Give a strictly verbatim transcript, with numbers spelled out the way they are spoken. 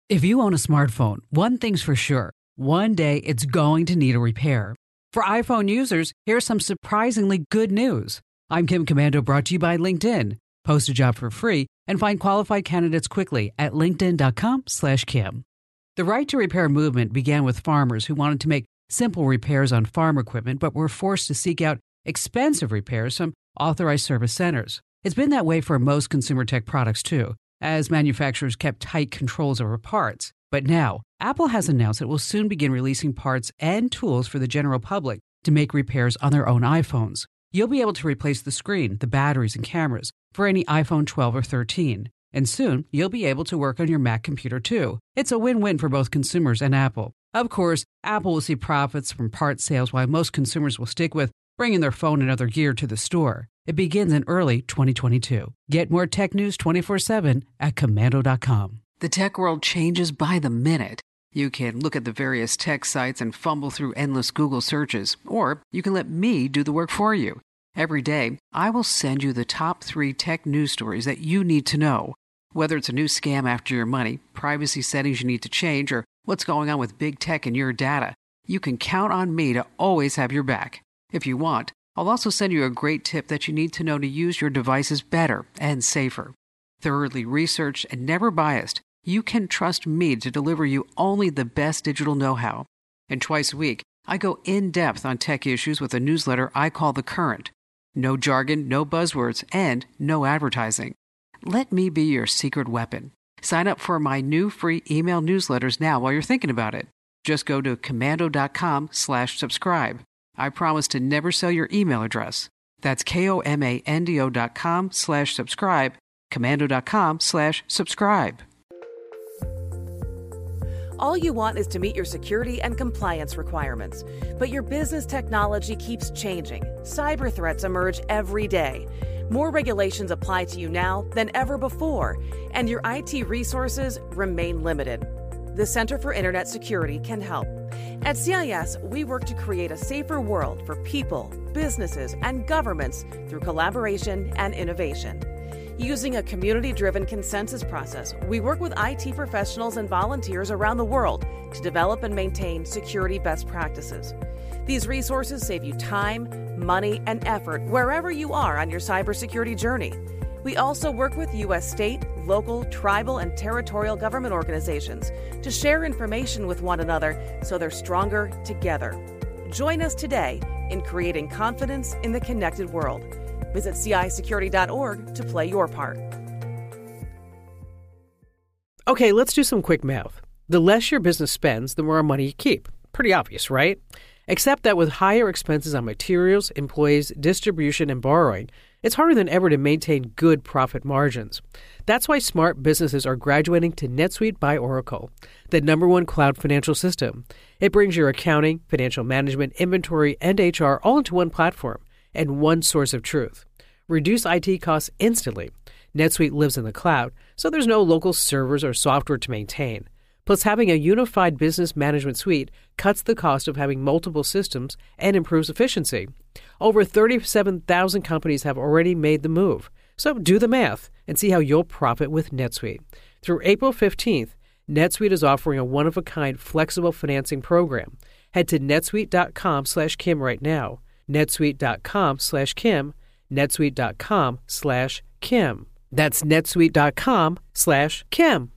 If you own a smartphone, one thing's for sure. One day it's going to need a repair. For iPhone users, here's some surprisingly good news. I'm Kim Komando, brought to you by LinkedIn. Post a job for free and find qualified candidates quickly at linkedin.com slash Kim. The right to repair movement began with farmers who wanted to make simple repairs on farm equipment but were forced to seek out expensive repairs from authorized service centers. It's been that way for most consumer tech products too, as manufacturers kept tight controls over parts. But now, Apple has announced it will soon begin releasing parts and tools for the general public to make repairs on their own iPhones. You'll be able to replace the screen, the batteries, and cameras for any iPhone twelve or thirteen. And soon, you'll be able to work on your Mac computer too. It's a win-win for both consumers and Apple. Of course, Apple will see profits from part sales while most consumers will stick with bringing their phone and other gear to the store. It begins in early twenty twenty-two. Get more tech news twenty-four seven at komando dot com. The tech world changes by the minute. You can look at the various tech sites and fumble through endless Google searches, or you can let me do the work for you. Every day, I will send you the top three tech news stories that you need to know. Whether it's a new scam after your money, privacy settings you need to change, or what's going on with big tech and your data, you can count on me to always have your back. If you want, I'll also send you a great tip that you need to know to use your devices better and safer. Thoroughly researched and never biased, you can trust me to deliver you only the best digital know-how. And twice a week, I go in-depth on tech issues with a newsletter I call The Current. No jargon, no buzzwords, and no advertising. Let me be your secret weapon. Sign up for my new free email newsletters now while you're thinking about it. Just go to komando.com slash subscribe. I promise to never sell your email address. That's K-O-M-A-N-D-O dot com slash subscribe, komando.com slash subscribe. All you want is to meet your security and compliance requirements. But your business technology keeps changing. Cyber threats emerge every day. More regulations apply to you now than ever before, and your I T resources remain limited. The Center for Internet Security can help. At C I S, we work to create a safer world for people, businesses, and governments through collaboration and innovation. Using a community-driven consensus process, we work with I T professionals and volunteers around the world to develop and maintain security best practices. These resources save you time, money, and effort wherever you are on your cybersecurity journey. We also work with U S state, local, tribal, and territorial government organizations to share information with one another so they're stronger together. Join us today in creating confidence in the connected world. Visit C I security dot org to play your part. Okay, let's do some quick math. The less your business spends, the more money you keep. Pretty obvious, right? Except that with higher expenses on materials, employees, distribution, and borrowing, it's harder than ever to maintain good profit margins. That's why smart businesses are graduating to NetSuite by Oracle, the number one cloud financial system. It brings your accounting, financial management, inventory, and H R all into one platform and one source of truth. Reduce I T costs instantly. NetSuite lives in the cloud, so there's no local servers or software to maintain. Plus, having a unified business management suite cuts the cost of having multiple systems and improves efficiency. Over thirty-seven thousand companies have already made the move. So do the math and see how you'll profit with NetSuite. Through April fifteenth, NetSuite is offering a one-of-a-kind flexible financing program. Head to netsuite.com slash Kim right now. netsuite.com slash Kim. netsuite.com slash Kim. That's netsuite.com slash Kim.